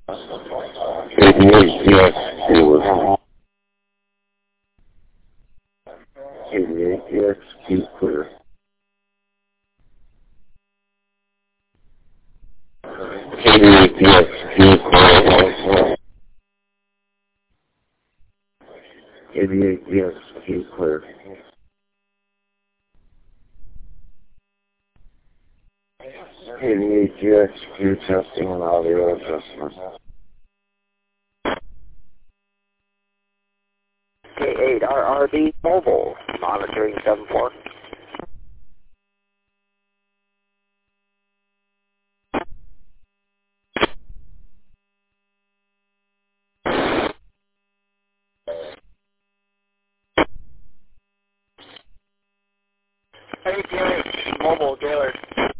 KD8DX, 88DX, keep clear. KD8DX, keep clear. KD8DX, keep clear. KD8DX, keep testing and audio adjustment. K8RRB Mobile, monitoring 7-4. Hey, DMH Mobile, Gaylord.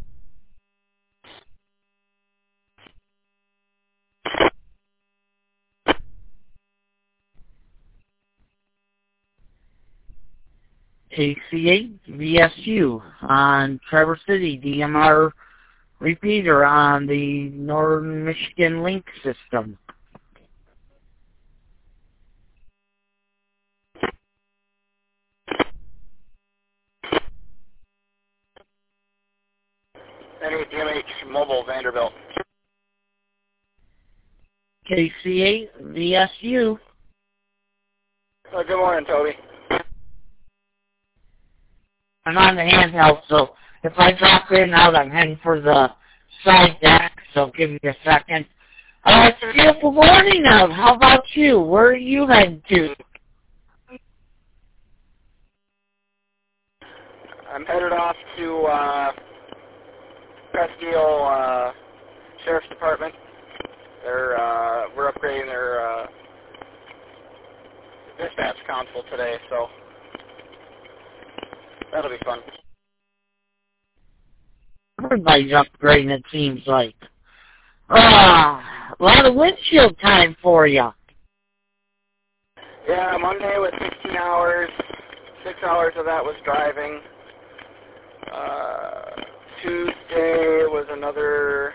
KC8 VSU on Traverse City DMR repeater on the Northern Michigan Link system. Hey, DMH Mobile, Vanderbilt. KC8 VSU. Good morning, Toby. I'm on the handheld, so if I drop in and out, I'm heading for the side deck, so give me a second. It's a beautiful morning out. How about you? Where are you heading to? I'm headed off to Presqu'île Sheriff's Department. We're upgrading their dispatch console today, so that'll be fun. Everybody's upgrading, it seems like. A lot of windshield time for you. Yeah, Monday was 16 hours. 6 hours of that was driving. Tuesday was another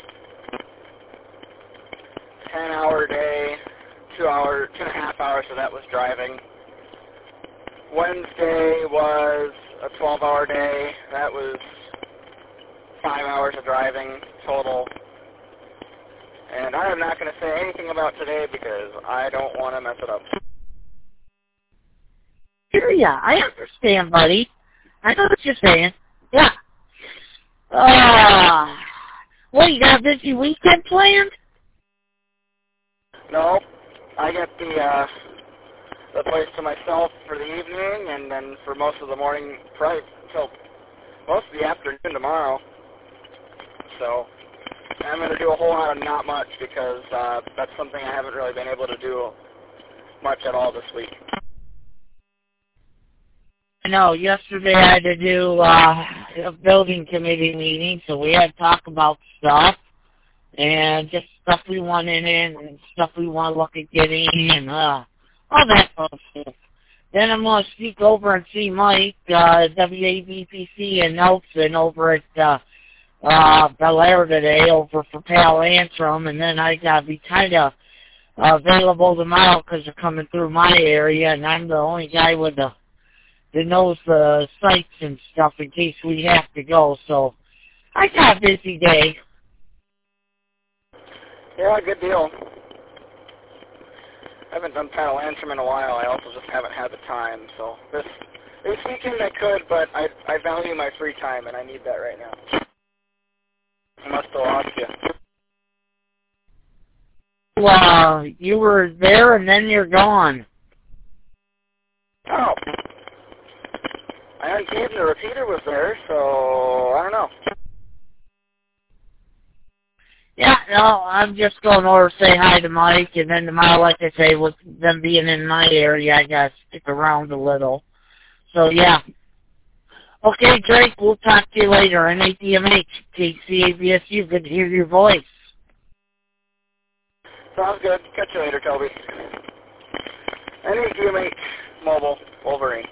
10-hour day. 2.5 hours of that was driving. Wednesday was a 12-hour day. That was 5 hours of driving total. And I am not going to say anything about today because I don't want to mess it up. Sure, yeah, I understand, buddy. I know what you're saying. Yeah. What, you got a busy weekend planned? No, I got the place to myself for the evening, and then for most of the morning, probably until most of the afternoon tomorrow. So I'm going to do a whole lot of not much because that's something I haven't really been able to do much at all this week. I know, yesterday I had to do a building committee meeting, so we had to talk about stuff, and just stuff we want in it, and stuff we want to look at getting, and all that fun stuff. Then I'm going to sneak over and see Mike, WAVPC in Nelson over at Bel Air today, over for Pal Antrim, and then I got to be kind of available tomorrow because they're coming through my area, and I'm the only guy with that knows the sites and stuff in case we have to go. So I got a busy day. Yeah, good deal. I haven't done Pal Antrim in a while. I also just haven't had the time. So this weekend I could, but I value my free time, and I need that right now. I must have lost you. Well, you were there and then you're gone. Oh. I uncaved the repeater was there, so I don't know. Yeah, no, I'm just going over to say hi to Mike, and then tomorrow, like I say, with them being in my area, I got to stick around a little. So, yeah. Okay, Drake, we'll talk to you later. NADMH, KCABSU, good to hear your voice. Sounds good. Catch you later, Toby. NADMH, Mobile, Wolverine.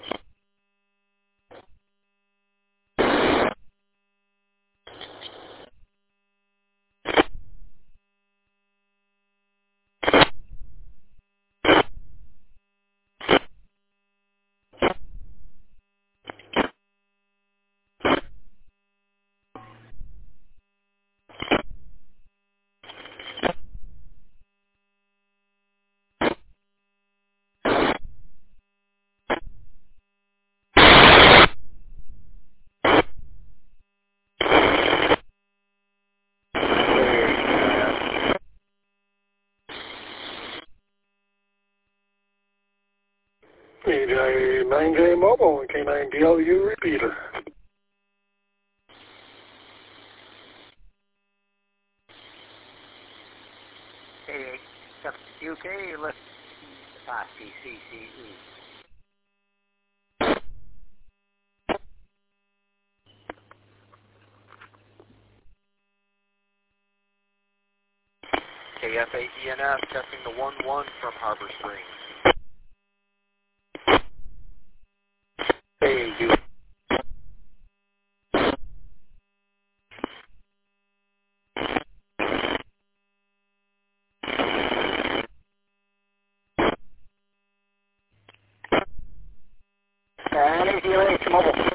K9J Mobile and K9DLU repeater. UK, let's 5TCCE. KF8ENF testing the 1-1 from Harbor Springs. Hey, you. KDWH Mobile.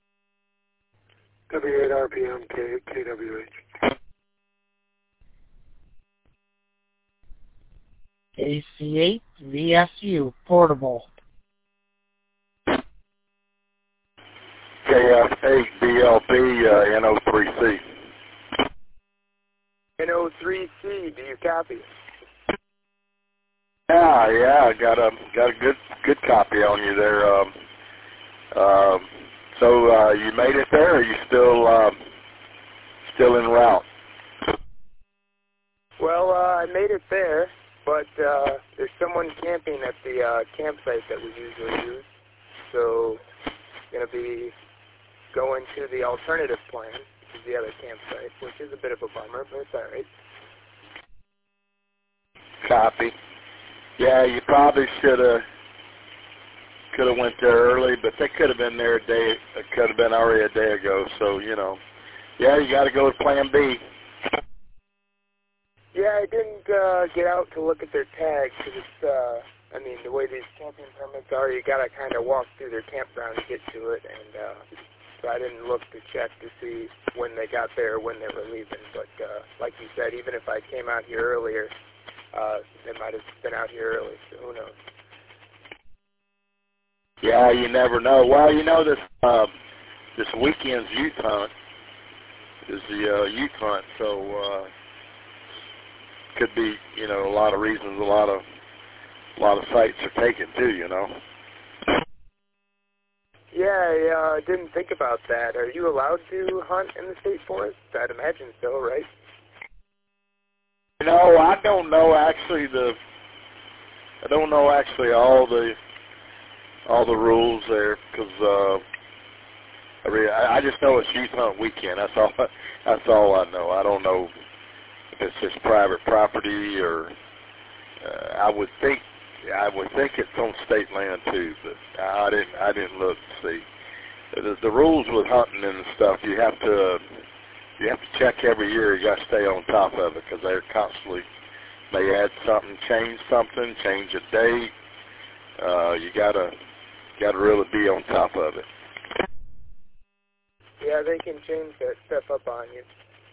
W8 RPM KWH. AC8 VSU Portable. KF8BLP NO3C. NO3C, do you copy? Yeah, got a good copy on you there. So you made it there, or are you still en route? Well, I made it there, but there's someone camping at the campsite that we usually use, so going to be going to the alternative plan, which is the other campsite, which is a bit of a bummer, but it's all right. Copy. Yeah, you probably could have went there early, but they could have been there could have been already a day ago. So yeah, you got to go to Plan B. Yeah, I didn't get out to look at their tags because it's, the way these camping permits are, you got to kind of walk through their campground to get to it, and so I didn't look to check to see when they got there or when they were leaving. But like you said, even if I came out here earlier, they might have been out here early, so who knows. Yeah, you never know. Well, this weekend's youth hunt is the youth hunt, so could be a lot of reasons, a lot of sites are taken too. Yeah, I didn't think about that. Are you allowed to hunt in the state forest? I'd imagine so, right? I don't know actually all the rules there, because I just know it's youth hunt weekend. That's all I know. I don't know if it's just private property or I would think it's on state land too, but I didn't look to see. The rules with hunting and stuff, you have to check every year. You got to stay on top of it because they're constantly may add something, change a date. You gotta really be on top of it. Yeah, they can change that stuff up on you.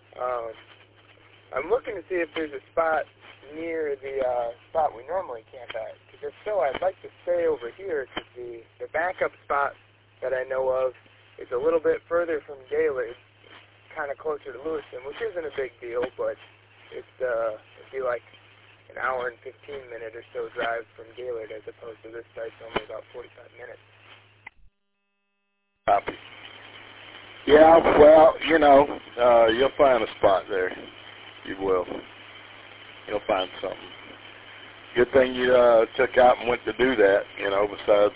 I'm looking to see if there's a spot near the spot we normally camp at. Because if so, I'd like to stay over here because the backup spot that I know of is a little bit further from Gaylord, kind of closer to Lewiston, which isn't a big deal, but it'd be like an hour and 15-minute or so drive from Gaylord as opposed to this site's only about 45 minutes. Copy. Yeah, well, you'll find a spot there. You will. You'll find something. Good thing you took out and went to do that, besides,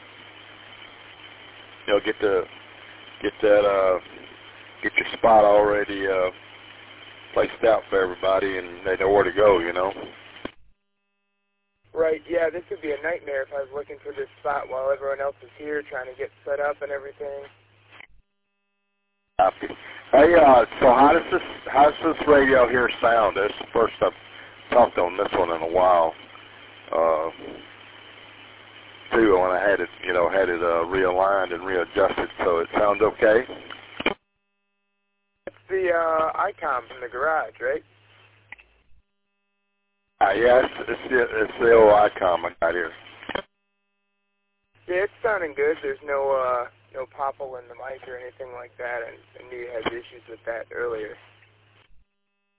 get your spot already placed out for everybody and they know where to go, Right, yeah, this would be a nightmare if I was looking for this spot while everyone else is here trying to get set up and everything. Copy. Hey, so how does this radio here sound? This is the first I've talked on this one in a while. Too, when I had it, realigned and readjusted, so it sounds okay. It's the ICOM from the garage, right? Yeah, it's the old ICOM I got here. Yeah, it's sounding good. There's no popple in the mic or anything like that, and I knew you had issues with that earlier.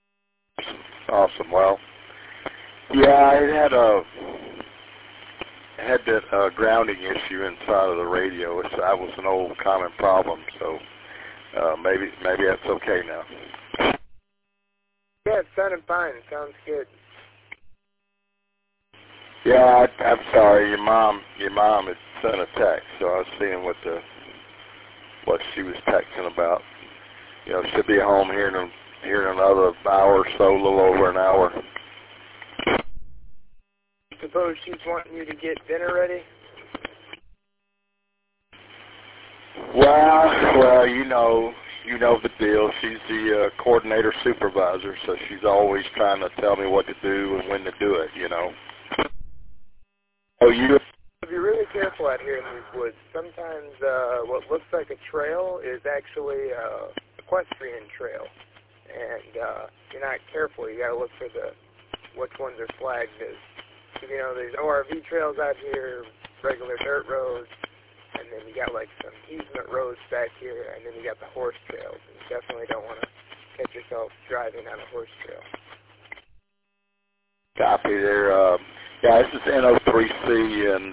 Awesome. Well, yeah, it had had that grounding issue inside of the radio. That was an old common problem, so maybe that's okay now. Yeah, it's sounding fine. It sounds good. Yeah, I'm sorry. Your mom had sent a text, so I was seeing what she was texting about. You know, she'll be home here in another hour or so, a little over an hour. Suppose she's wanting you to get dinner ready? Well, you know the deal. She's the coordinator supervisor, so she's always trying to tell me what to do and when to do it, you know. Oh, you? Be really careful out here in these woods. Sometimes what looks like a trail is actually a equestrian trail, and if you're not careful, you got to look for which ones are flagged as. You know, there's ORV trails out here, regular dirt roads, and then you got like some easement roads back here, and then you got the horse trails. And you definitely don't want to catch yourself driving on a horse trail. Copy there. Yeah, this is NO3C and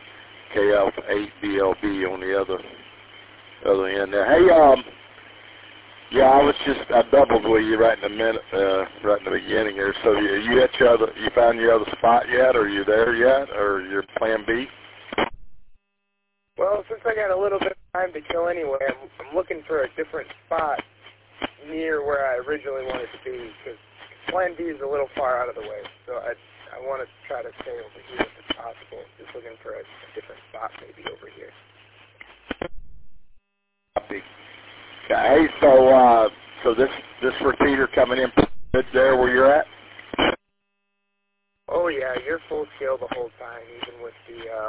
KF8BLB on the other end there. Hey, yeah, I doubled with you right in the beginning here. So you found your other spot yet? Are you there yet? Or your plan B? Well, since I got a little bit of time to kill anyway, I'm looking for a different spot near where I originally wanted to be, because plan B is a little far out of the way. So I want to try to stay over here if it's possible. Just looking for a different spot maybe over here. Copy. Hey, so this repeater coming in good there where you're at? Oh yeah, you're full scale the whole time, even with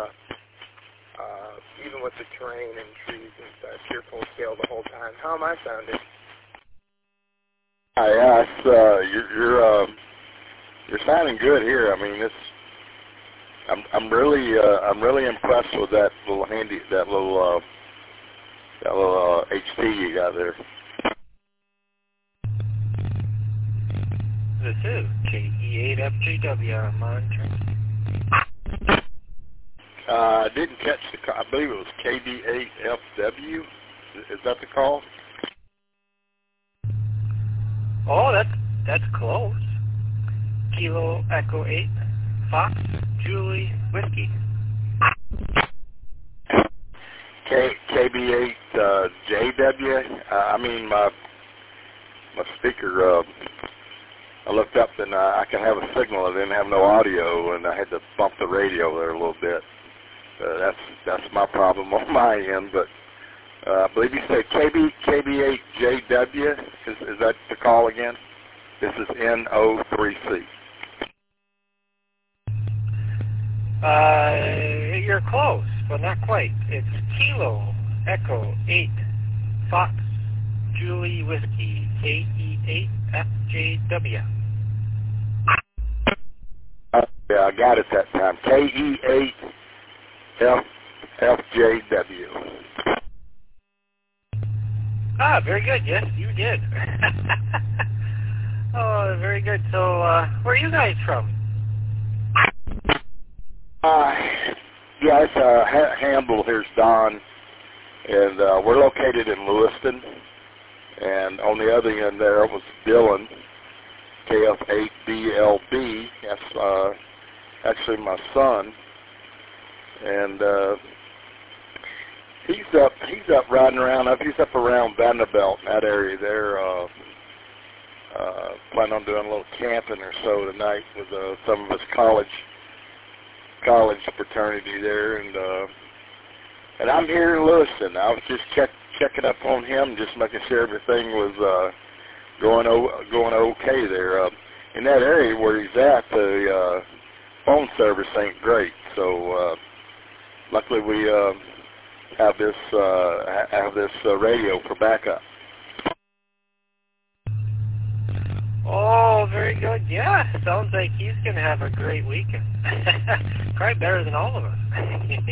the terrain and trees and such. You're full scale the whole time. How am I sounding? Yeah, you're sounding good here. I mean, I'm really impressed with that little HT you got there. This is KE8FJW monitoring. I didn't catch I believe it was KD8FW. Is that the call? Oh, that's close. Kilo Echo 8, Fox, Julie, Whiskey. KB8 JW. I mean my speaker. I looked up and I could have a signal. I didn't have no audio, and I had to bump the radio there a little bit. That's my problem on my end. But I believe you said KB8 JW. Is that the call again? This is NO3C. You're close, but not quite. It's Kilo Echo 8, Fox, Julie, Whiskey, KE8FJW. Yeah, I got it that time. KE8FJW. Ah, very good. Yes, you did. Oh, very good. So, where are you guys from? Yeah, it's Hamble. Here's Don, and we're located in Lewiston. And on the other end there was Dylan, KF8BLB. That's actually my son, and he's up riding around. He's up around Vanderbilt in that area there. Planning on doing a little camping or so tonight with some of his college fraternity there, and I'm here in Lewiston. I was just checking up on him, just making sure everything was going okay there. In that area where he's at, the phone service ain't great, so luckily we have this radio for backup. Oh, very good. Yeah, sounds like he's going to have a great weekend. Probably better than all of us.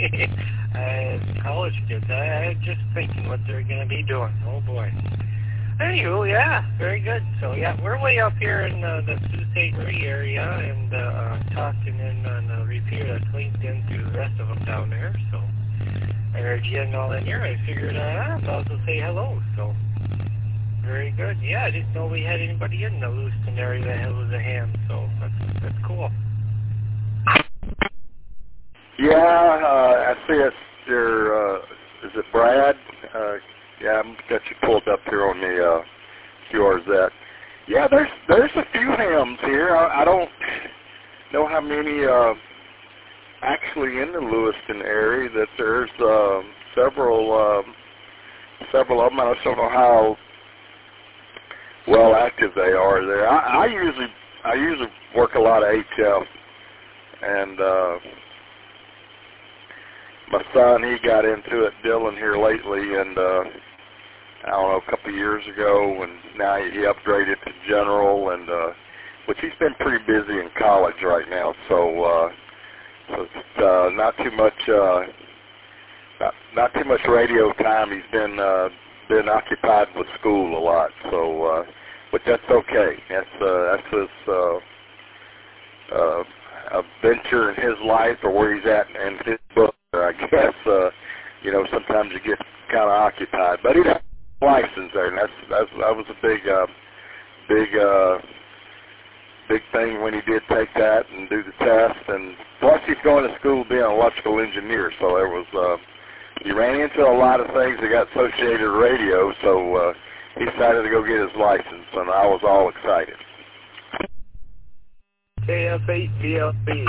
College kids, I'm just thinking what they're going to be doing. Oh, boy. Anywho, yeah, very good. So, yeah, we're way up here in the Sault Ste. Marie area and talking in on a repeater that's linked into the rest of them down there. So, I heard you and all in here. I figured I'd also say hello. So, very good. Yeah, I didn't know we had anybody in the Lewiston area that was a ham. So, that's cool. Yeah, I see it's your, is it Brad? Yeah, I've got you pulled up here on the QRZ. Yeah, there's a few hams here. I don't know how many actually in the Lewiston area. That there's several of them. I just don't know how well active they are there. I usually work a lot of HF, and my son, he got into it, Dylan, here lately, and I don't know, a couple of years ago, and now he upgraded to general, and which he's been pretty busy in college right now, so it's not too much radio time. He's been occupied with school a lot, so but that's okay. That's his a venture in his life, or where he's at in his book. I guess sometimes you get kind of occupied, but he has a license there, and that was a big thing when he did take that and do the test. And plus, he's going to school being an electrical engineer, so there was he ran into a lot of things that got associated with radio, so he decided to go get his license, and I was all excited. KF8BLB.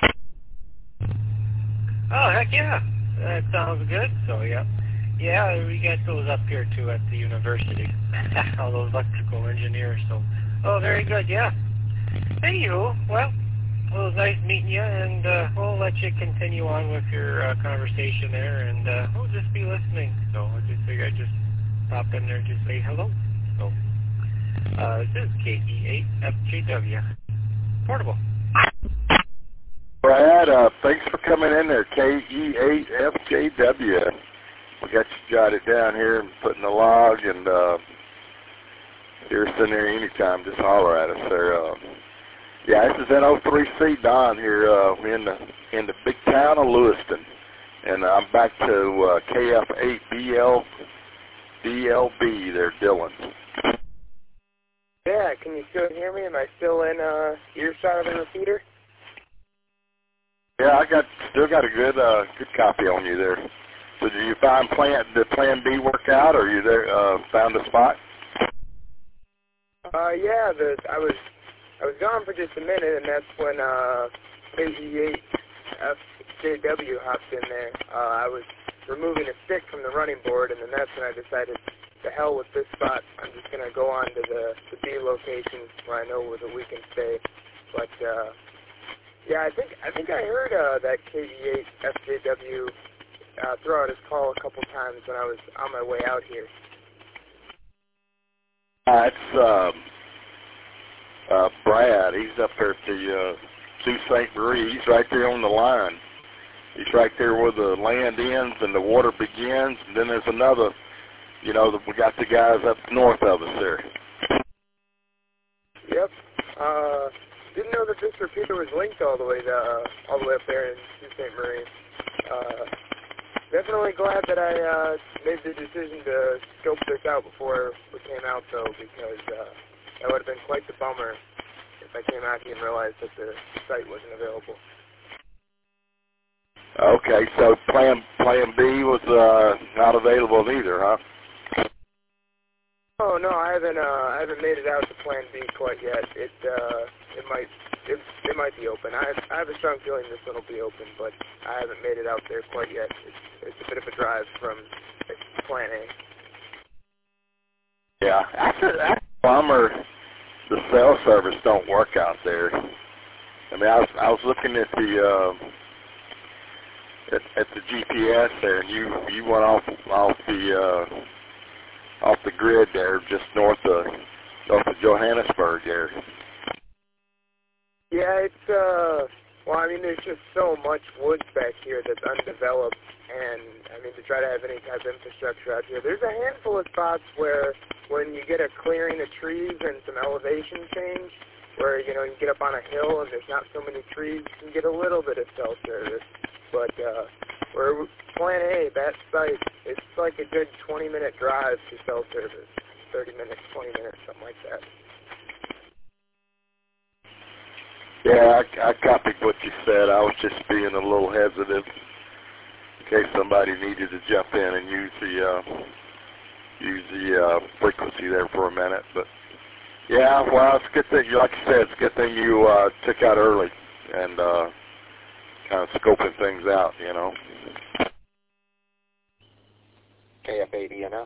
Oh, heck yeah. That sounds good. So, yeah. Yeah, we got those up here, too, at the university. All those electrical engineers. So, oh, very good, yeah. Anywho, well, it was nice meeting you, and we'll let you continue on with your conversation there, and we'll just be listening. So, I just figured I'd just pop in there and just say hello. So, this is KE8FJW. Portable. Brad, thanks for coming in there, KE8FJW. We got you jotted down here and putting the log, and you're sitting there anytime, just holler at us there. Yeah, this is N03C Don here in the big town of Lewiston, and I'm back to KF8BLB there, Dylan. Yeah, can you still hear me? Am I still in earshot of the repeater? Yeah, I still got a good copy on you there. So did you find the plan B work out, or you there found a spot? Yeah, I was gone for just a minute, and that's when KE8FJW hopped in there. I was removing a stick from the running board, and then that's when I decided, to hell with this spot. I'm just gonna go on to the B location where I know where we can stay. But yeah, I think I heard that KE8FJW throw out his call a couple times when I was on my way out here. It's Brad. He's up there at the Sault Ste. Marie. He's right there on the line. He's right there where the land ends and the water begins. And then there's another, we got the guys up north of us there. Yep. Didn't know that this repeater was linked all the way up there in Sault Ste. Marie. Definitely glad that I made the decision to scope this out before we came out, though, because that would have been quite the bummer if I came out here and realized that the site wasn't available. Okay, so Plan B was not available either, huh? Oh no, I haven't made it out to Plan B quite yet. It might be open. I have a strong feeling this one will be open, but I haven't made it out there quite yet. It's a bit of a drive from Plan A. Yeah, that's a bummer. The cell service don't work out there. I mean, I was looking at the at the GPS there, and you went off the grid there, just north of Johannesburg there. Yeah, it's Well, I mean, there's just so much woods back here that's undeveloped, and, I mean, to try to have any type of infrastructure out here, there's a handful of spots where when you get a clearing of trees and some elevation change, where, you know, you get up on a hill and there's not so many trees, you can get a little bit of cell service. But where Plan A, that site, it's like a good 20-minute drive to cell service. 30 minutes, 20 minutes, something like that. Yeah, I copied what you said. I was just being a little hesitant in case somebody needed to jump in and use the frequency there for a minute. But yeah, well, it's a good thing. Like I said, it's a good thing you took out early and kind of scoping things out, you know. KF80NF.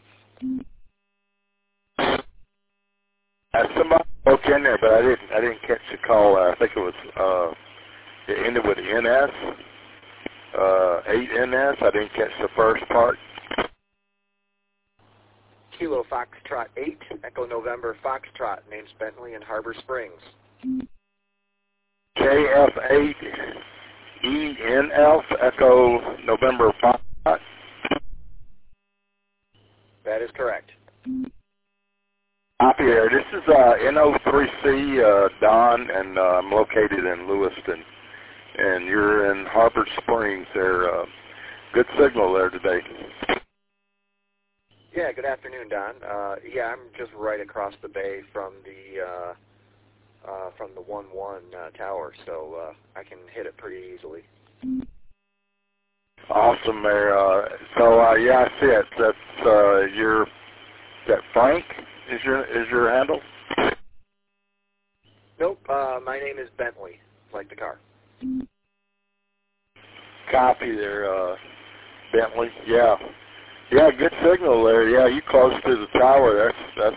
Somebody broke in there, but I didn't catch the call. I think it was it ended with NS, 8NS. I didn't catch the first part. Kilo Foxtrot 8, Echo November Foxtrot, name's Bentley in Harbor Springs. KF8 ENF, Echo November Foxtrot. That is correct. Copy there. This is NO3C, Don, and I'm located in Lewiston. And you're in Harbor Springs there. Good signal there today. Yeah, good afternoon, Don. Yeah, I'm just right across the bay from the 1-1 tower, so I can hit it pretty easily. Awesome there. Yeah, I see it. That's is that Frank? Is your handle? Nope. My name is Bentley, like the car. Copy there, Bentley. Yeah. Yeah, good signal there. Yeah, you close to the tower.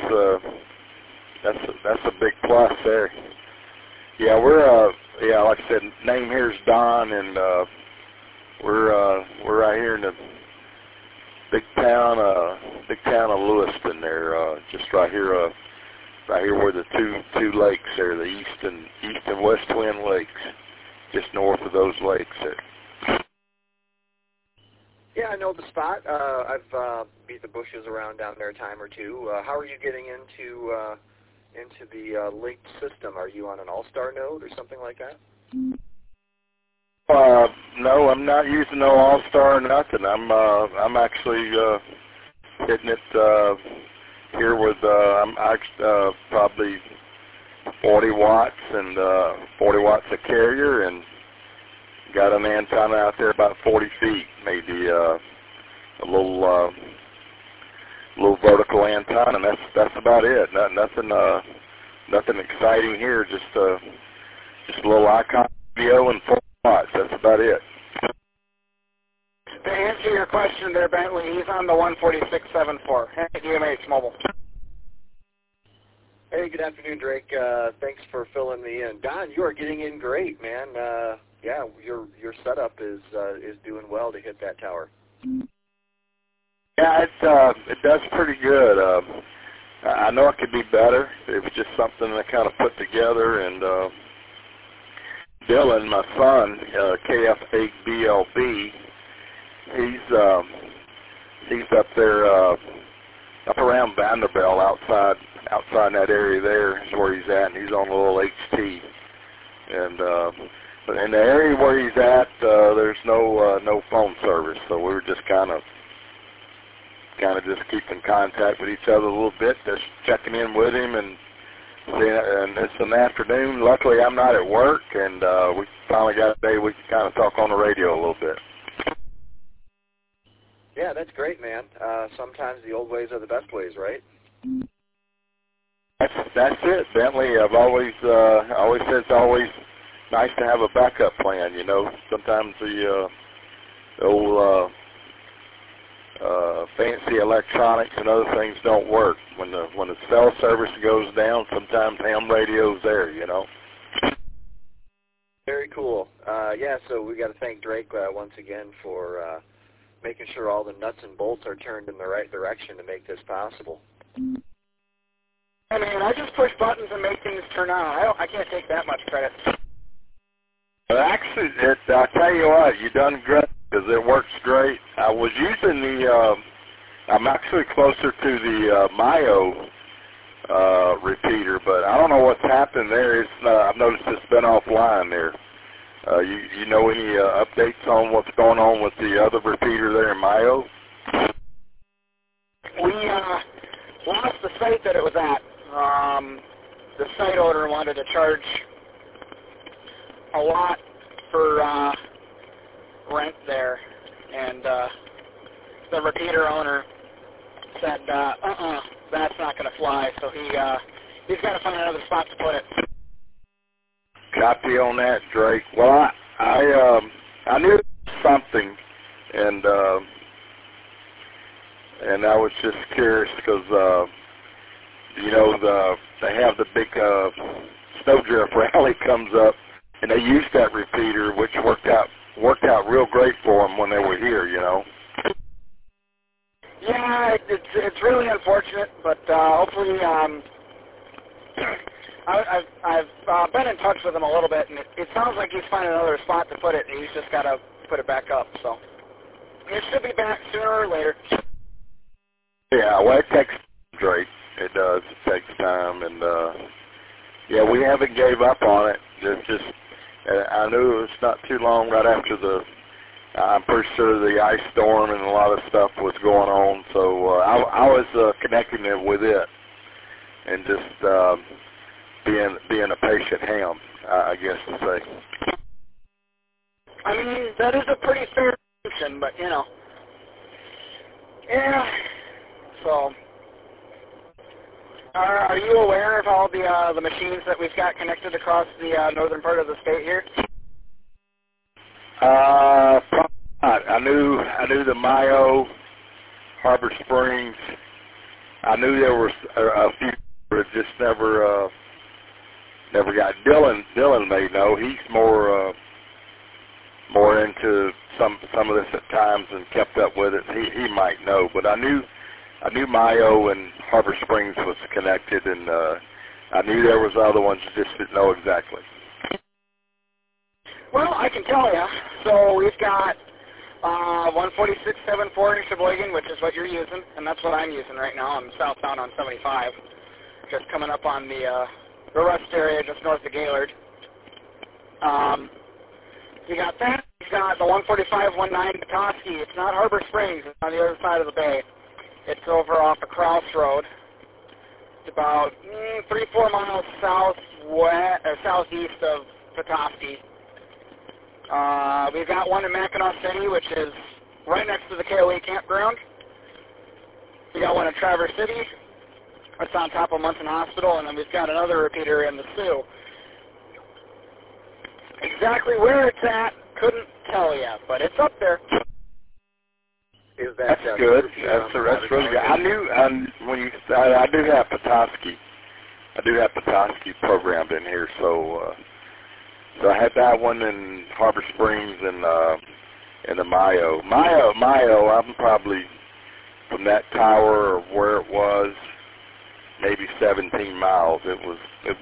That's a big plus there. Yeah, we're like I said, name here is Don, and we're right here in the big town of Lewiston there, just right here where the two lakes there, the east and west Twin Lakes, just north of those lakes there. Yeah, I know the spot. I've beat the bushes around down there a time or two. How are you getting into the linked system? Are you on an All-Star node or something like that? No, I'm not using no All-Star or nothing. I'm actually hitting it here with I'm probably 40 watts and 40 watts a carrier, and got an antenna out there about 40 feet, maybe a little vertical antenna, and that's about it. Nothing exciting here. Just a little icon video and 4 watts. That's about it. To answer your question there, Bentley, he's on the 146.74. UMH Mobile. Hey, good afternoon, Drake. Thanks for filling me in. Don, you are getting in great, man. Yeah, your setup is doing well to hit that tower. Yeah, it does pretty good. I know it could be better. It was just something I kind of put together, and Dylan, my son, KF8BLB, he's up there, up around Vanderbilt, outside that area there is where he's at, and he's on a little HT. And but in the area where he's at, there's no phone service, so we were just kind of just keeping contact with each other a little bit, just checking in with him, and it's an afternoon. Luckily, I'm not at work, and we finally got a day we can kind of talk on the radio a little bit. Yeah, that's great, man. Sometimes the old ways are the best ways, right? That's it, Bentley. I've always said it's always nice to have a backup plan. You know, sometimes the old fancy electronics and other things don't work. When the cell service goes down, sometimes ham radio's there. You know. Very cool. Yeah, so we got to thank Drake once again for making sure all the nuts and bolts are turned in the right direction to make this possible. Hey, man, I just push buttons and make things turn on. I can't take that much credit. Actually, I tell you what, you done great because it works great. I was using the. I'm actually closer to the Mayo repeater, but I don't know what's happened there. It's I've noticed it's been offline there. You know any updates on what's going on with the other repeater there in Mayo? We lost the site that it was at. The site owner wanted to charge a lot for rent there, and the repeater owner said, that's not going to fly, so he's got to find another spot to put it. Copy on that, Drake. Well, I knew something, and I was just curious because you know they have the big Snowdrift rally comes up, and they used that repeater, which worked out real great for them when they were here. You know. Yeah, it's really unfortunate, but hopefully I've been in touch with him a little bit, and it sounds like he's finding another spot to put it, and he's just got to put it back up. So it should be back sooner or later. Yeah, well, it takes Drake. It does. It takes time, and yeah, we haven't gave up on it. It's just I knew it was not too long right after the. I'm pretty sure the ice storm and a lot of stuff was going on, so I was connecting it with it, and just being a patient ham, I guess to say. I mean, that is a pretty fair function, but you know, yeah. So, are you aware of all the machines that we've got connected across the northern part of the state here? Probably not. I knew the Mayo, Harbor Springs. I knew there were a few, but just never got. Dylan may know. He's more into some of this at times and kept up with it. He might know, but I knew Mayo and Harbor Springs was connected, and I knew there was other ones. Just didn't know exactly. Well, I can tell you. So we've got 146.74 in Sheboygan, which is what you're using, and that's what I'm using right now. I'm southbound on 75, just coming up on the rest area just north of Gaylord. You got that. You got the 145.19 Petoskey. It's not Harbor Springs. It's on the other side of the bay. It's over off of Crossroad. It's about 3-4 miles southeast of Petoskey. We've got one in Mackinac City, which is right next to the KOA campground. We got one in Traverse City. It's on top of Munson Hospital, and then we've got another repeater in the Sioux. Exactly where it's at, couldn't tell you, but it's up there. That's good. That's really good. I knew when you said I do have Petoskey. I do have Petoskey programmed in here, so I had that one in Harbor Springs and the Mayo. Mayo. I'm probably from that tower or where it was, maybe 17 miles. It was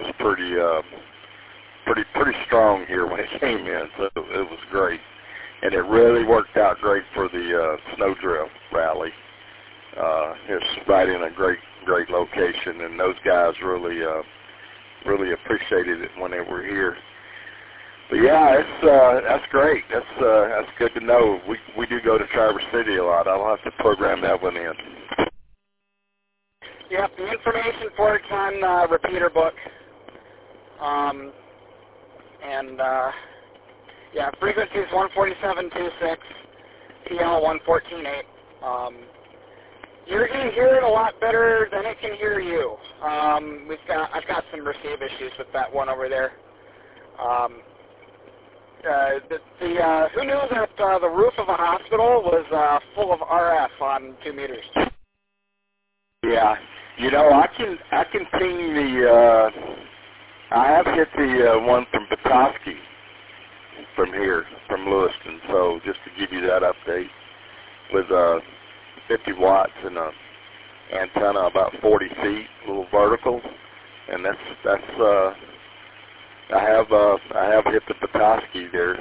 pretty strong here when it came in, so it was great. And it really worked out great for the Snowdrift rally. It's right in a great location, and those guys really appreciated it when they were here. But yeah, that's great. That's good to know. We do go to Traverse City a lot. I'll have to program that one in. Yep, the information for it's on repeater book. Yeah, frequency is 147.26, TL 114.8. You're going to hear it a lot better than it can hear you. I've got some receive issues with that one over there. Who knew that the roof of a hospital was full of RF on 2 meters? Yeah, you know, I can ping the. I have hit the one from Petoskey from here, from Lewiston. So just to give you that update, with 50 watts and a antenna about 40 feet, a little vertical, and that's I have hit the Petoskey there.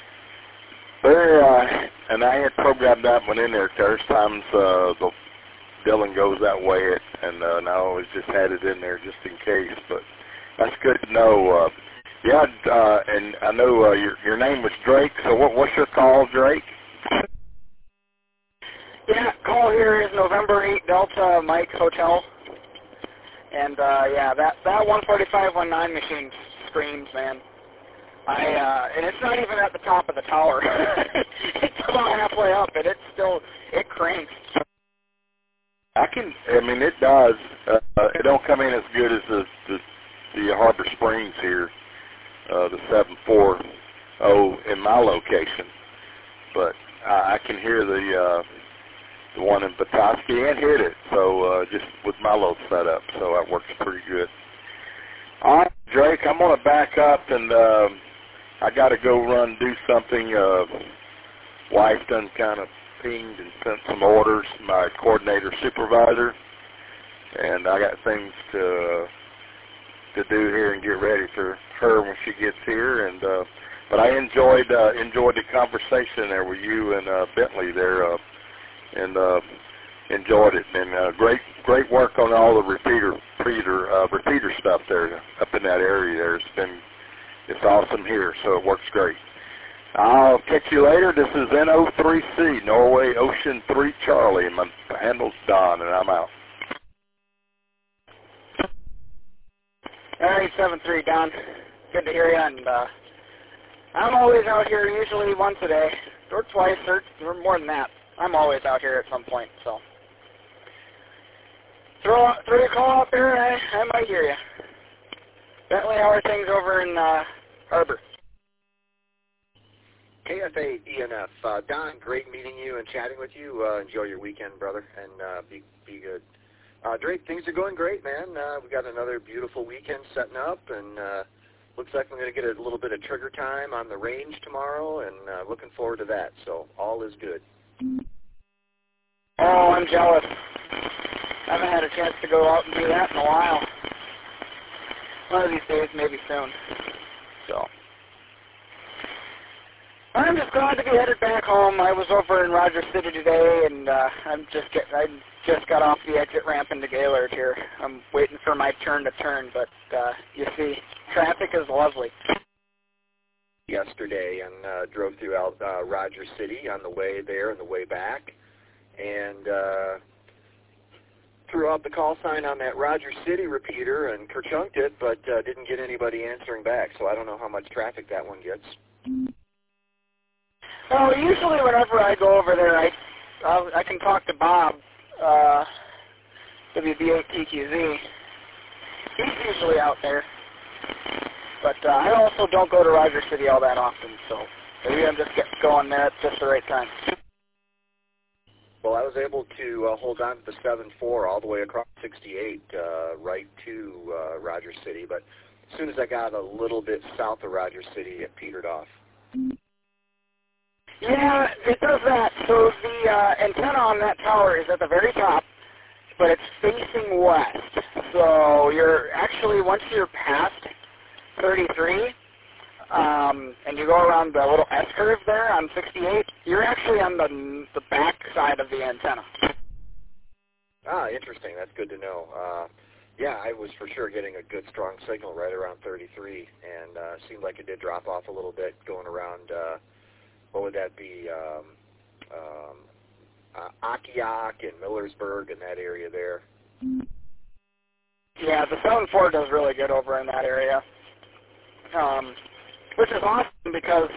There, and I had programmed that one in there. There's times the Dylan goes that way, and I always just had it in there just in case. But that's good to know. Yeah, and I know your name was Drake. So what's your call, Drake? Yeah, call here is November 8 Delta Mike Hotel. And yeah, that 14519 machine screams, man. And it's not even at the top of the tower. It's about halfway up, and it cranks. I mean, it does. It don't come in as good as the Harbor Springs here, the 740 in my location. But I can hear the one in Petoskey and hit it. So just with my load set up, so that works pretty good. All right, Drake, I'm gonna back up, and I got to go do something. Wife done kind of pinged and sent some orders. My coordinator supervisor, and I got things to do here and get ready for her when she gets here. And but I enjoyed the conversation there with you and Bentley there, and enjoyed it. And great work on all the repeater stuff there up in that area there. It's awesome here, so it works great. I'll catch you later. This is NO3C, Norway Ocean 3 Charlie. My handle's Don, and I'm out. All right, 7-3, Don. Good to hear you. And I'm always out here, usually once a day, or twice, or more than that. I'm always out here at some point, so. Throw your call out there, I might hear you. Bentley, how are things over in Harbor? KFA ENF. Don, great meeting you and chatting with you. Enjoy your weekend, brother, and be good. Drake, things are going great, man. We got another beautiful weekend setting up, and looks like we're going to get a little bit of trigger time on the range tomorrow, and looking forward to that. So all is good. Oh, I'm jealous. I haven't had a chance to go out and do that in a while. One of these days, maybe soon. So I'm just glad to be headed back home. I was over in Rogers City today, and I just got off the exit ramp into Gaylord here. I'm waiting for my turn to turn, but you see, traffic is lovely. Yesterday, and drove through Rogers City on the way there and the way back, and threw out the call sign on that Rogers City repeater and kerchunked it, but didn't get anybody answering back, so I don't know how much traffic that one gets. Well, usually whenever I go over there, I can talk to Bob, WB8TQZ. He's usually out there. But I also don't go to Rogers City all that often, so maybe I'm just going there at just the right time. Well, I was able to hold on to the 7-4 all the way across 68 right to Rogers City, but as soon as I got a little bit south of Rogers City, it petered off. Yeah, it does that. So the antenna on that tower is at the very top, but it's facing west. So you're actually, once you're past 33, and you go around the little S-curve there on 68, you're actually on the back side of the antenna. Ah, interesting. That's good to know. Yeah, I was for sure getting a good, strong signal right around 33, and seemed like it did drop off a little bit going around, what would that be, Akiak and Millersburg and that area there. Yeah, the 7-4 does really good over in that area. Which is awesome because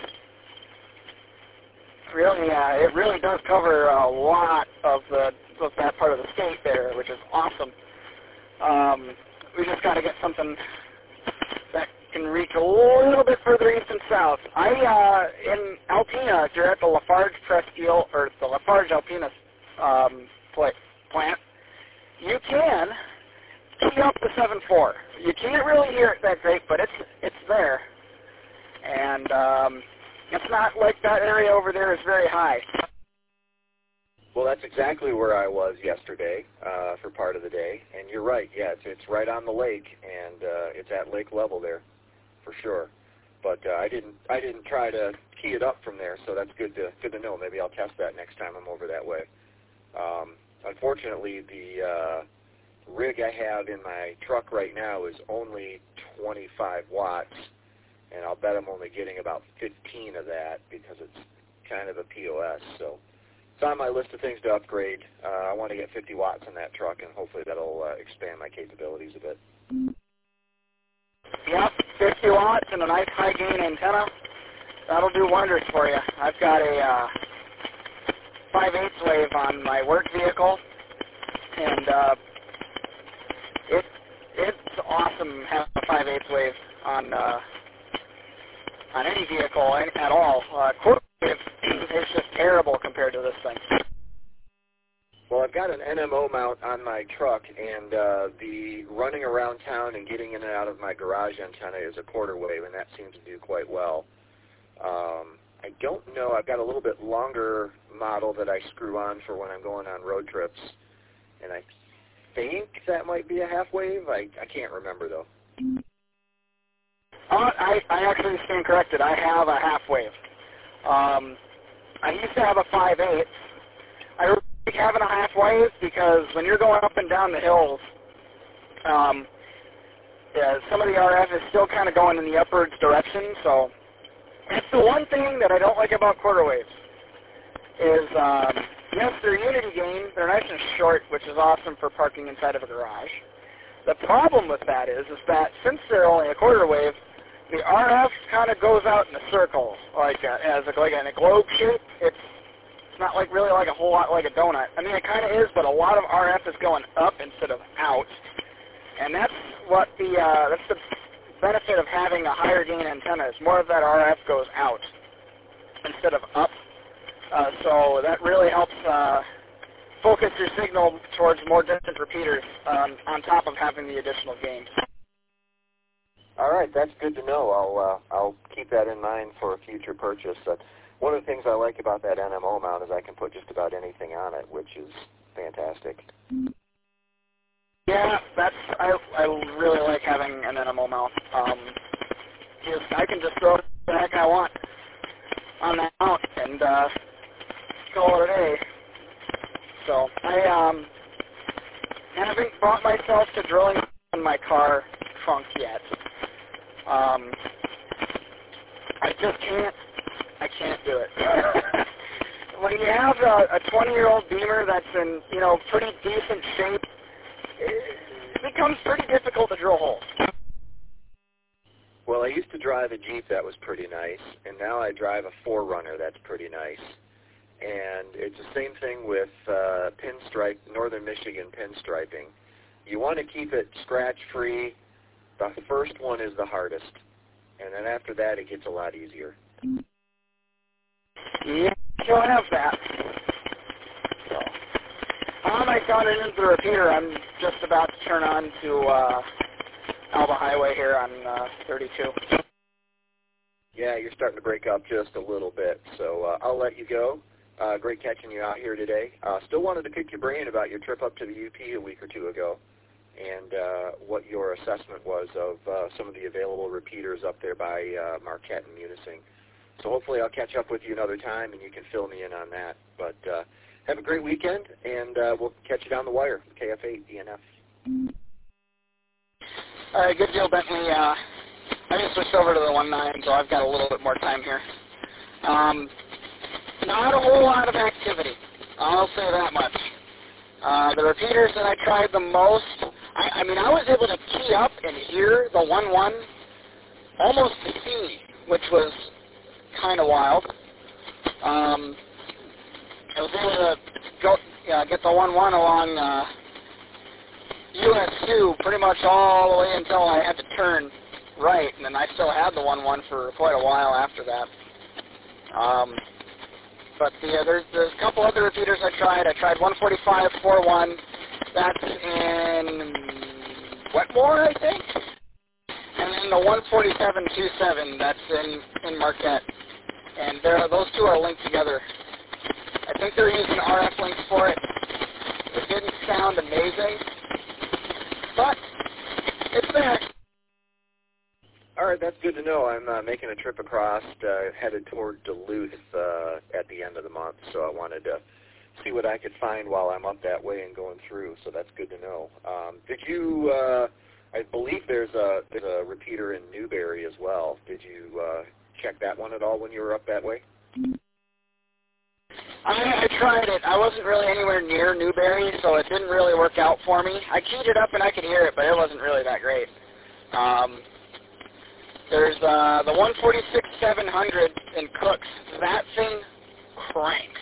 really, it really does cover a lot of that part of the state there, which is awesome. We just got to get something that can reach a little bit further east and south. In Alpena, if you're at the Lafarge Presqu'île or the Lafarge Alpena plant, you can key up the 7-4. You can't really hear it that great, but it's there. And it's not like that area over there is very high. Well, that's exactly where I was yesterday for part of the day. And you're right, yeah, it's right on the lake, and it's at lake level there, for sure. But I didn't try to tee it up from there, so that's good to know. Maybe I'll test that next time I'm over that way. Unfortunately, the rig I have in my truck right now is only 25 watts, and I'll bet I'm only getting about 15 of that because it's kind of a POS. So it's on my list of things to upgrade. I want to get 50 watts in that truck, and hopefully that'll expand my capabilities a bit. Yep, 50 watts and a nice high gain antenna. That'll do wonders for you. I've got a 5/8 wave on my work vehicle, and it's awesome having a 5/8 wave on any vehicle at all. Quarter wave is just terrible compared to this thing. Well, I've got an NMO mount on my truck, and the running around town and getting in and out of my garage antenna is a quarter wave, and that seems to do quite well. I don't know. I've got a little bit longer model that I screw on for when I'm going on road trips, and I think that might be a half wave. I can't remember, though. I actually stand corrected. I have a half wave. I used to have a 5/8. I really like having a half wave because when you're going up and down the hills, some of the RF is still kind of going in the upwards direction, so that's the one thing that I don't like about quarter waves is, yes, they're unity gain. They're nice and short, which is awesome for parking inside of a garage. The problem with that is that since they're only a quarter wave, the RF kind of goes out in a circle, like in a globe shape. It's not like really like a whole lot like a donut. I mean, it kind of is, but a lot of RF is going up instead of out, and that's what that's the benefit of having a higher gain antenna. Is more of that RF goes out instead of up. So that really helps focus your signal towards more distant repeaters on top of having the additional gain. All right, that's good to know. I'll keep that in mind for a future purchase. One of the things I like about that NMO mount is I can put just about anything on it, which is fantastic. Yeah, I really like having an NMO mount. I can just throw the heck I want on that mount and call it a day. So I haven't brought myself to drilling in my car trunk yet. I just can't. I can't do it. When you have a 20-year-old Beamer that's in, pretty decent shape, it becomes pretty difficult to drill holes. Well, I used to drive a Jeep that was pretty nice, and now I drive a 4Runner that's pretty nice. And it's the same thing with Northern Michigan pinstriping. You want to keep it scratch-free. The first one is the hardest, and then after that it gets a lot easier. Yeah, you'll have that. So, I got it into the repeater. I'm just about to turn on to Alba Highway here on 32. Yeah, you're starting to break up just a little bit, so I'll let you go. Great catching you out here today. Still wanted to pick your brain about your trip up to the UP a week or two ago and what your assessment was of some of the available repeaters up there by Marquette and Munising. So hopefully I'll catch up with you another time and you can fill me in on that. But have a great weekend, and we'll catch you down the wire. KF8 DNF. All right, good deal, Bentley. I just switched over to the 1.9, so I've got a little bit more time here. Not a whole lot of activity, I'll say that much. The repeaters that I tried the most, I was able to key up and hear the 1.1 almost to see, which was kind of wild. I was able to get the 1.1 along US 2 pretty much all the way until I had to turn right, and then I still had the 1.1 for quite a while after that. But there's a couple other repeaters I tried. I tried 145 4.1. That's in Wetmore, I think. And then the 147 2.7. That's in Marquette. And those two are linked together. I think they're using RF links for it. It didn't sound amazing, but it's there. All right, that's good to know. I'm making a trip across, headed toward Duluth at the end of the month, so I wanted to see what I could find while I'm up that way and going through, so that's good to know. Did you, I believe there's a repeater in Newberry as well. Did you check that one at all when you were up that way? I tried it. I wasn't really anywhere near Newberry, so it didn't really work out for me. I keyed it up and I could hear it, but it wasn't really that great. There's the 146-700 in Cooks. That thing cranks.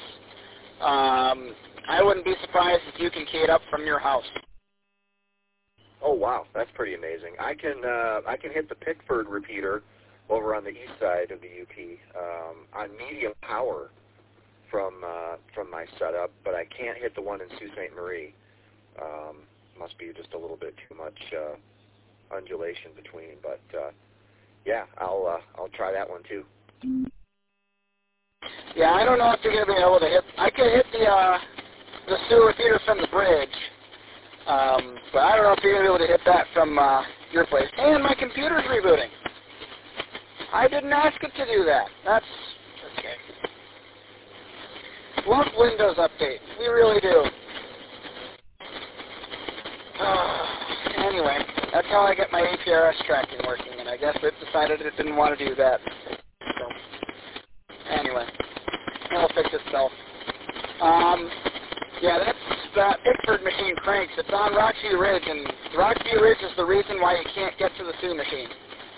I wouldn't be surprised if you can key it up from your house. Oh wow, that's pretty amazing. I can hit the Pickford repeater over on the east side of the UP on medium power from my setup, but I can't hit the one in Sault Ste. Marie. Must be just a little bit too much undulation between, but yeah, I'll try that one too. Yeah, I don't know if you're going to be able to hit. I could hit the Sioux repeater from the bridge, but I don't know if you're going to be able to hit that from your place. And my computer's rebooting. I didn't ask it to do that. That's okay. Love Windows updates. We really do. Anyway, that's how I get my APRS tracking working, and I guess it decided it didn't want to do that. So, anyway, it'll fix itself. Yeah, that Pickford machine cranks. It's on Rockview Ridge, and Rockview Ridge is the reason why you can't get to the Sioux machine.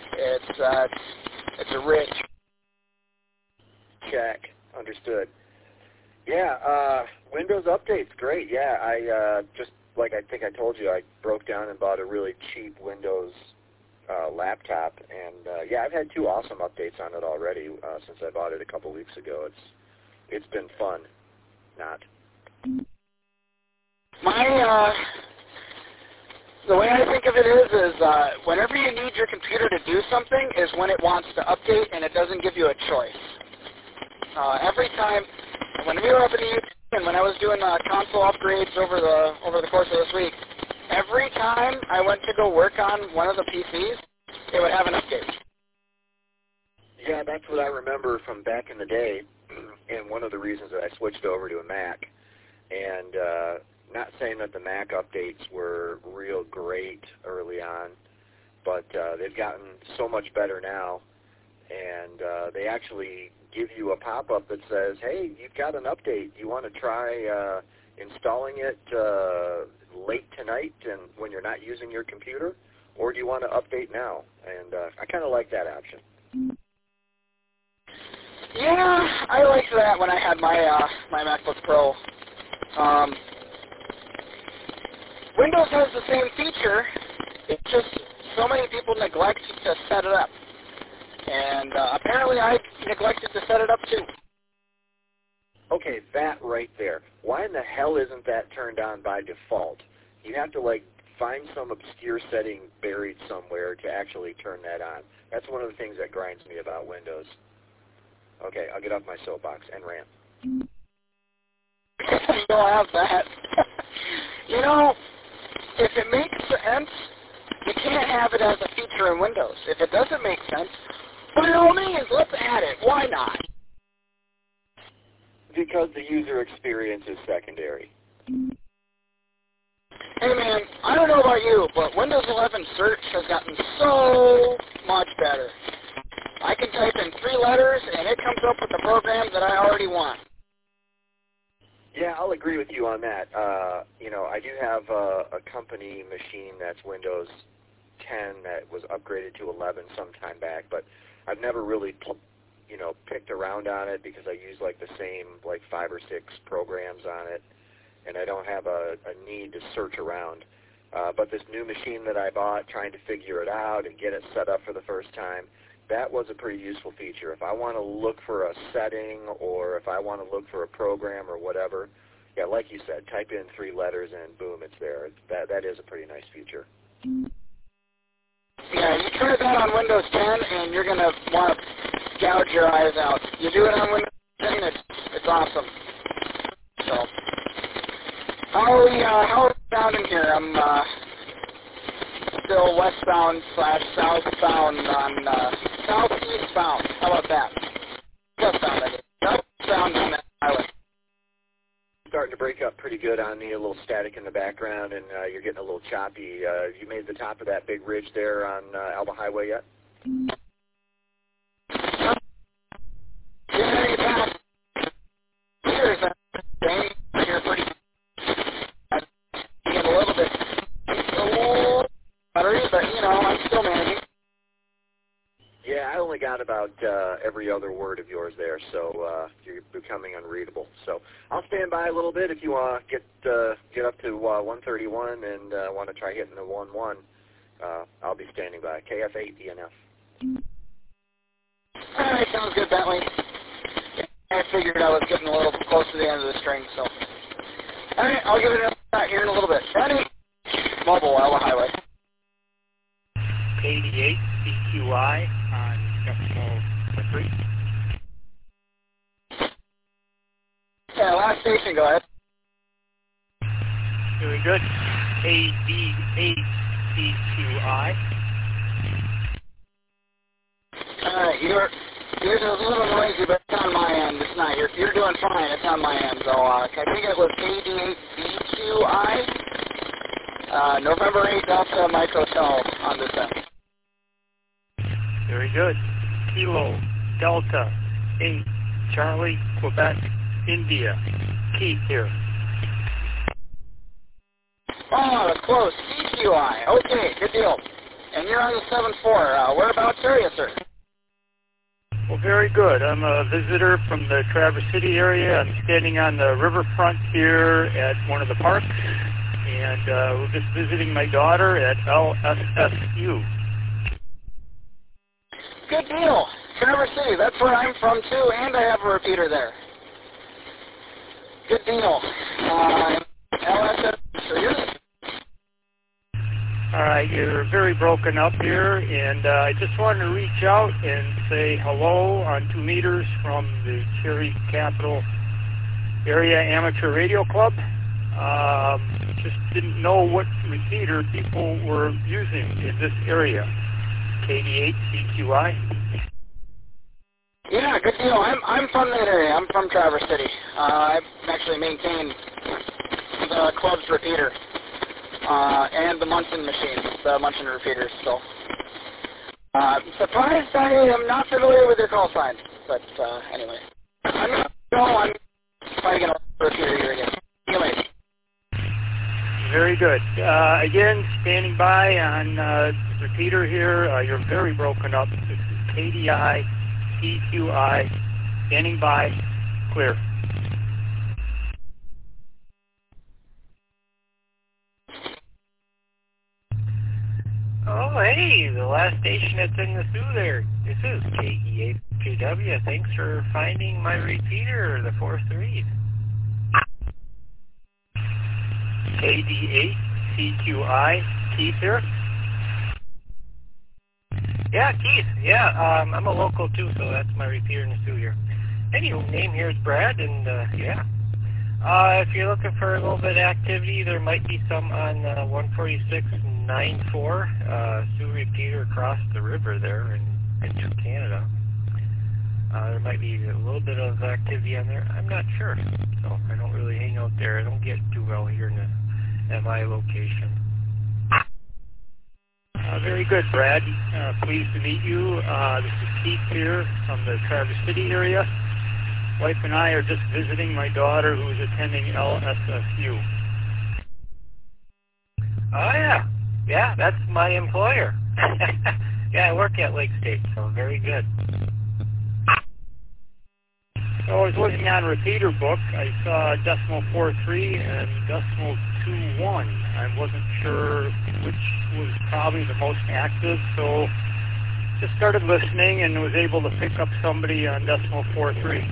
It's a ridge. Check. Understood. Yeah, Windows updates, great. Yeah, I just, like I think I told you, I broke down and bought a really cheap Windows laptop, and yeah, I've had 2 awesome updates on it already since I bought it a couple weeks ago. It's been fun. Not. The way I think of it is whenever you need your computer to do something is when it wants to update and it doesn't give you a choice. Every time, when we were up in the UK and when I was doing console upgrades over the course of this week, every time I went to go work on one of the PCs, it would have an update. Yeah, that's what I remember from back in the day, and one of the reasons that I switched over to a Mac. And not saying that the Mac updates were real great early on, but they've gotten so much better now, and they actually give you a pop-up that says, hey, you've got an update. Do you want to try installing it late tonight and when you're not using your computer, or do you want to update now? And I kind of like that option. Yeah, I liked that when I had my MacBook Pro. Windows has the same feature. It's just so many people neglect to set it up. And apparently I neglected to set it up too. Okay, that right there. Why in the hell isn't that turned on by default? You have to, like, find some obscure setting buried somewhere to actually turn that on. That's one of the things that grinds me about Windows. Okay, I'll get off my soapbox and rant. You'll have that. You know, if it makes sense, you can't have it as a feature in Windows. If it doesn't make sense, by all means, let's add it. Why not? Because the user experience is secondary. Hey man, I don't know about you, but Windows 11 search has gotten so much better. I can type in 3 letters and it comes up with the program that I already want. Yeah, I'll agree with you on that. You know, I do have a company machine that's Windows 10 that was upgraded to 11 some time back, but I've never really, picked around on it because I use like the same 5 or 6 programs on it, and I don't have a need to search around. But this new machine that I bought, trying to figure it out and get it set up for the first time, that was a pretty useful feature. If I want to look for a setting or if I want to look for a program or whatever, yeah, like you said, type in 3 letters and boom, it's there. That is a pretty nice feature. Yeah, you try that on Windows 10 and you're going to want to gouge your eyes out. You do it on Windows 10, it's awesome. So, how are we sounding here? I'm still westbound/southbound on sound. How about that? Good sound, I mean. No sound on that highway. Starting to break up pretty good on me, a little static in the background, and you're getting a little choppy. You made the top of that big ridge there on Alba Highway yet? Yeah, you passed. Here's a thing. You're pretty. You get a little bit. Battery, but you know, I'm still managing. Yeah, I only got about every other word of yours there, so you're becoming unreadable. So I'll stand by a little bit if you want to get up to 131 and want to try hitting the 1-1. I'll be standing by. KF8 DNF. All right, sounds good, Bentley. I figured I was getting a little close to the end of the string, so. All right, I'll give it a shot here in a little bit. Ready? Mobile, Alba Highway. 88 CQI on Decimal 3. Yeah, last station, go ahead. Very good. AD8 CQI. All right, yours is a little noisy, but it's on my end. It's not. You're doing fine. It's on my end. So I think it was AD8CQI. November 8th Delta Microtel on this end. Very good. Kilo Delta 8 Charlie Quebec India. Keith here. Oh, that's close. CQI. Okay, good deal. And you're on the 7-4. Whereabouts are you, sir? Well, very good. I'm a visitor from the Traverse City area. I'm standing on the riverfront here at one of the parks, and we're just visiting my daughter at LSSU. Good deal. Traverse City, that's where I'm from, too, and I have a repeater there. Good deal. LSSU. All right, you're very broken up here, and I just wanted to reach out and say hello on 2 meters from the Cherry Capital Area Amateur Radio Club. Just didn't know what repeater people were using in this area. KD8 CQI. Yeah, good deal. I'm from that area. I'm from Traverse City. I actually maintain the club's repeater. And the Munson machines, the Munson repeaters, so. Surprised I am not familiar with their call sign, but anyway. I'm probably going to repeater here again. Anyway. Very good. Again, standing by on repeater here. You're very broken up. This is KDI, CQI, standing by, clear. Oh, hey, the last station that's in the Sioux there. This is KE8JW. Thanks for finding my repeater, the 4-3. KD8CQI, Keith here. Yeah, Keith. Yeah, I'm a local too, so that's my repeater in the Sioux here. Anyway, name here is Brad, and yeah. If you're looking for a little bit of activity, there might be some on 146.94, Sioux repeater across the river there in Canada. There might be a little bit of activity on there. I'm not sure. So I don't really hang out there. I don't get too well here at my location. Very good, Brad. Pleased to meet you. This is Keith here from the Traverse City area. Wife and I are just visiting my daughter who is attending LSSU. Oh, yeah. Yeah, that's my employer. Yeah, I work at Lake State, so very good. So I was looking on repeater book. I saw decimal 4.3 and decimal 2.1. I wasn't sure which was probably the most active, so just started listening and was able to pick up somebody on decimal 4.3.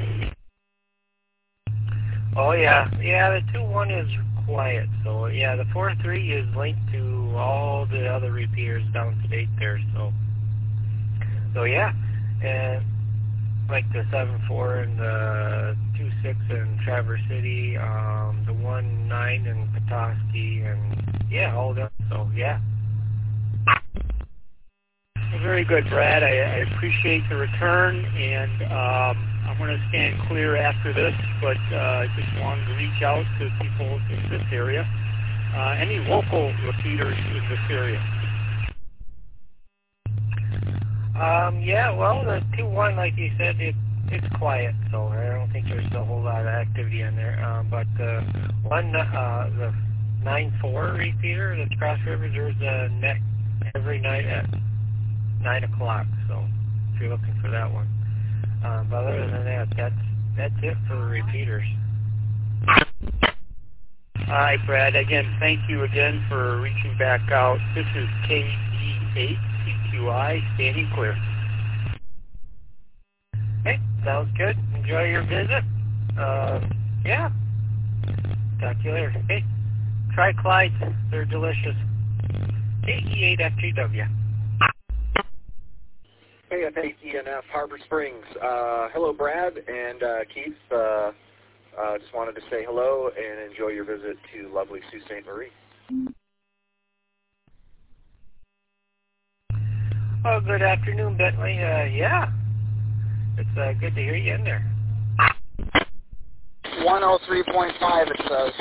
Oh, yeah. Yeah, the 2.1 is quiet. So, yeah, the 4.3 is linked to all the other repeaters downstate there. So yeah. And like the 7.4 and the 2.6 in Traverse City, the 1.9 in Petoskey, and, yeah, all that. So, yeah. very good, Brad. I appreciate the return, and I'm going to stand clear after this, but I just wanted to reach out to people in this area. Any local repeaters in this area? Yeah, well, the 2-1, like you said, it's quiet, so I don't think there's a whole lot of activity in there. But the 9-4 repeater that's Cross River, there's a net every night at 9 o'clock, so if you're looking for that one. But other than that, that's it for the repeaters. Hi, Brad. Again, thank you again for reaching back out. This is KD8CQI, standing clear. Okay, sounds good. Enjoy your visit. Yeah. Talk to you later. Hey, try Clydes. They're delicious. KE8FGW. Hey, FAENF Harbor Springs. Hello, Brad and Keith. Just wanted to say hello and enjoy your visit to lovely Sault Ste. Marie. Oh, good afternoon, Bentley. Yeah. It's good to hear you in there. 103.5 it says.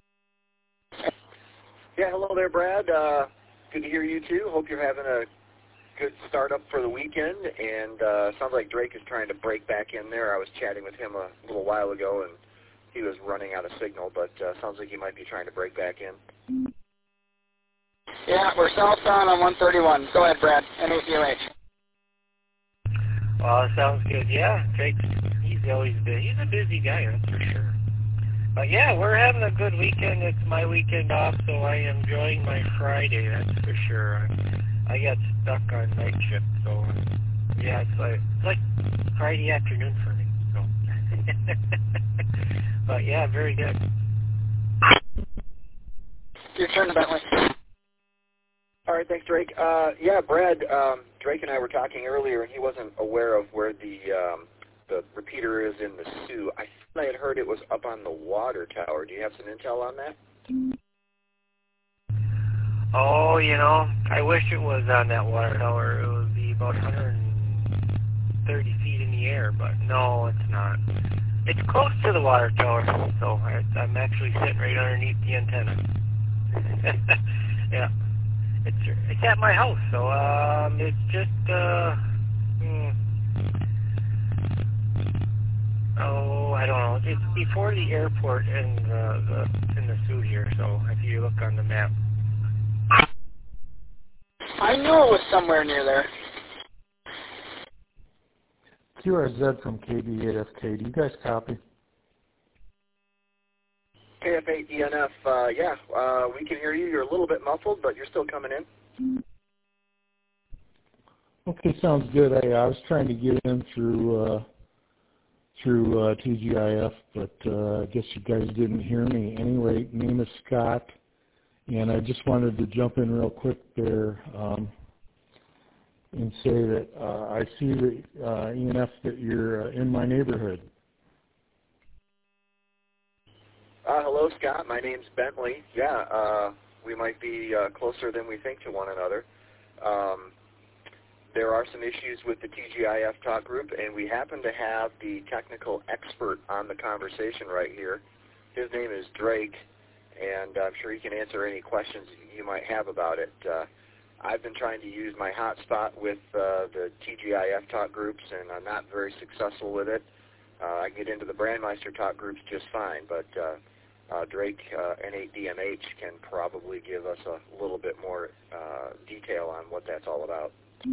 Yeah, hello there, Brad. Good to hear you too. Hope you're having a good start up for the weekend. And sounds like Drake is trying to break back in there. I was chatting with him a little while ago, and he was running out of signal, but sounds like he might be trying to break back in. Yeah, we're southbound on 131. Go ahead, Brad. NACOH. Well, sounds good. Yeah, Drake, he's always busy. He's a busy guy, that's for sure. But yeah, we're having a good weekend. It's my weekend off, so I am enjoying my Friday, that's for sure. I got stuck on night shift, so yeah, it's like Friday afternoon for me. So, but yeah, very good. Your turn, Bentley. All right, thanks, Drake. Yeah, Brad, Drake and I were talking earlier, and he wasn't aware of where the repeater is in the Sioux. I thought I had heard it was up on the water tower. Do you have some intel on that? Oh, I wish it was on that water tower. It would be about 130 feet in the air, but no, it's not. It's close to the water tower, so I'm actually sitting right underneath the antenna. Yeah. It's at my house, so it's just I don't know. It's before the airport in the Sioux here. So if you look on the map, I knew it was somewhere near there. QRZ from KB8FK. Do you guys copy? KF8ENF, yeah, we can hear you. You're a little bit muffled, but you're still coming in. Okay, sounds good. I was trying to get in through TGIF, but I guess you guys didn't hear me. Anyway, name is Scott, and I just wanted to jump in real quick there and say that I see that ENF that you're in my neighborhood. Hello, Scott. My name's Bentley. Yeah, we might be closer than we think to one another. There are some issues with the TGIF talk group, and we happen to have the technical expert on the conversation right here. His name is Drake, and I'm sure he can answer any questions you might have about it. I've been trying to use my hotspot with the TGIF talk groups, and I'm not very successful with it. I can get into the Brandmeister talk groups just fine, but Drake, N8DMH, can probably give us a little bit more detail on what that's all about.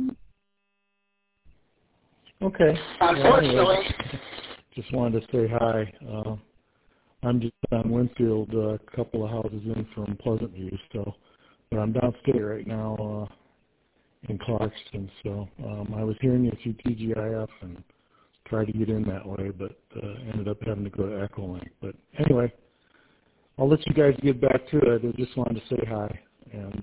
Okay. Unfortunately. Just wanted to say hi. I'm just on Winfield, a couple of houses in from Pleasant View, so but I'm downstate right now in Clarkston. So I was hearing you through TGIF and tried to get in that way, but ended up having to go to Echolink. But anyway, I'll let you guys get back to it. I just wanted to say hi, and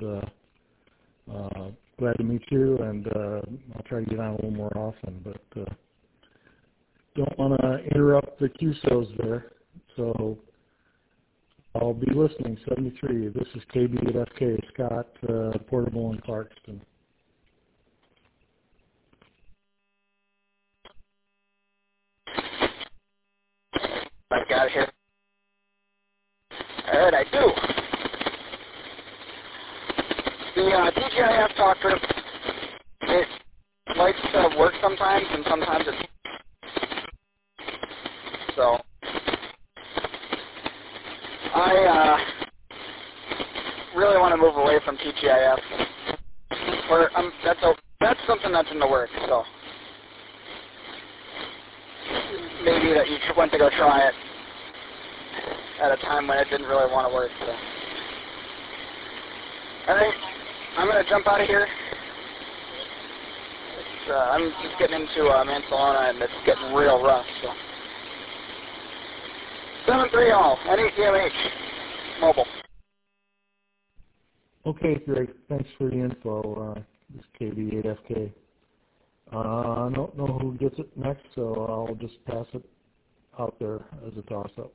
glad to meet you, and I'll try to get on a little more often, but don't want to interrupt the QSOs there, so I'll be listening. 73. This is KB8FK, Scott, Portable in Clarkston. do. The TGIF talk group, it likes to work sometimes, and sometimes it. So I really want to move away from TGIF. Or that's something that's in the works. So maybe that you went to go try it at a time when it didn't really want to work. So. All right, I'm gonna jump out of here. I'm just getting into Mansalona, and it's getting real rough. So 730 N8DMH mobile. Okay, Greg. Thanks for the info. This is KB8FK. I don't know who gets it next, so I'll just pass it out there as a toss-up.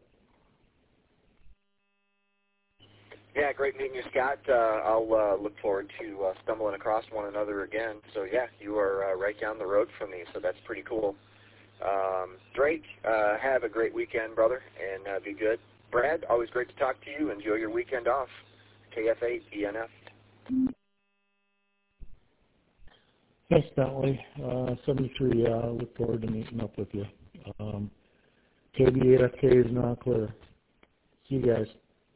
Yeah, great meeting you, Scott. I'll look forward to stumbling across one another again. So, yeah, you are right down the road from me, so that's pretty cool. Drake, have a great weekend, brother, and be good. Brad, always great to talk to you. Enjoy your weekend off. KF8ENF. Thanks, Bentley. 73, look forward to meeting up with you. KB8FK is now clear. See you guys.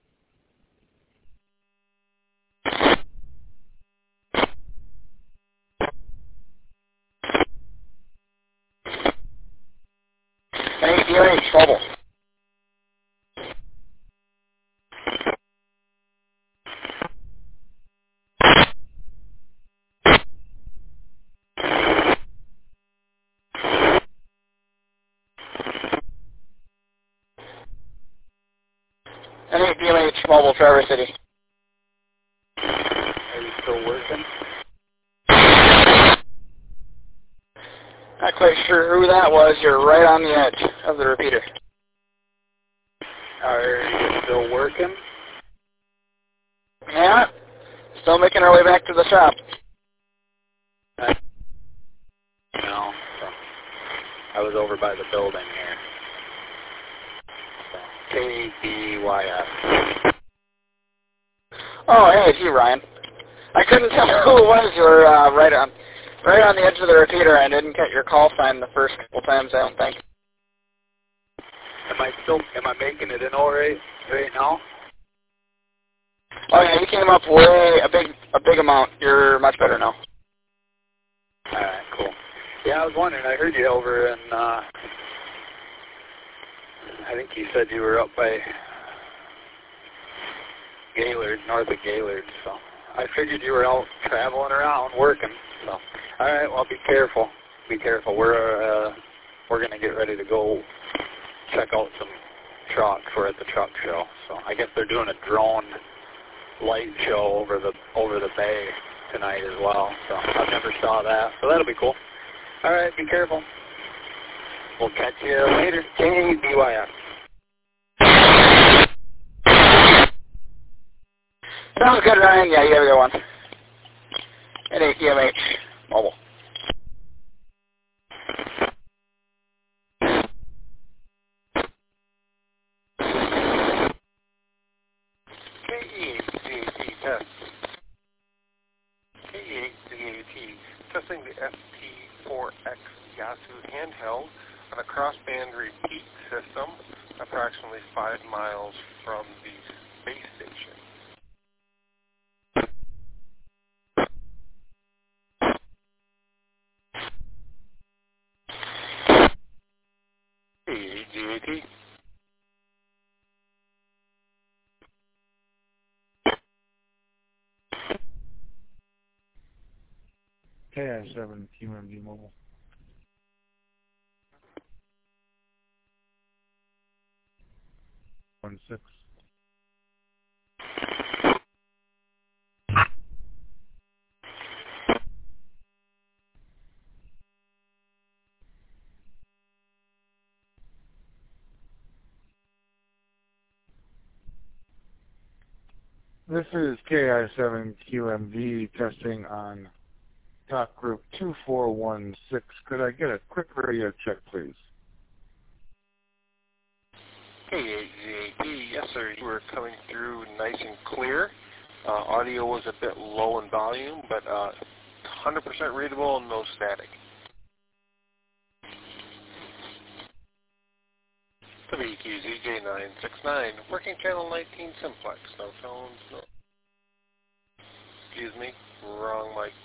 N8DMH mobile. N8DMH mobile, Traverse City. Are you still working? Not quite sure who that was. You're right on the edge of the repeater. Are you still working? Yeah. Still making our way back to the shop. No. So I was over by the building here. KBYF. Oh, hey, it's you, Ryan. I couldn't tell who it was. You were right on the edge of the repeater. I didn't get your call sign the first couple times, I don't think. Am I making it in all right now? Oh yeah, you came up way a big amount. You're much better now. All right, cool. Yeah, I was wondering. I heard you over in. I think you said you were up by Gaylord, north of Gaylord. So I figured you were out traveling around working. So all right, well, be careful. Be careful. We're gonna get ready to go check out some trucks. We're at the truck show. So I guess they're doing a drone light show over the bay tonight as well. So I've never saw that. So that'll be cool. All right, be careful. We'll catch you later. KBYF. Sounds good, Ryan. Yeah, you have a good one. N8DMH mobile. KE8DAT. KE8DAT. Testing the ST4X Yasu handheld on a crossband repeat system approximately 5 miles from the space station. KE8DAT. KI7 QMD mobile. One six. This is KI7 QMD testing on Talk Group 2416. Could I get a quick radio check, please? K8ZAP, yes sir, you were coming through nice and clear. Audio was a bit low in volume, but 100% readable and no static. WQZJ969, working channel 19 simplex, no tones, no. Excuse me, wrong mic.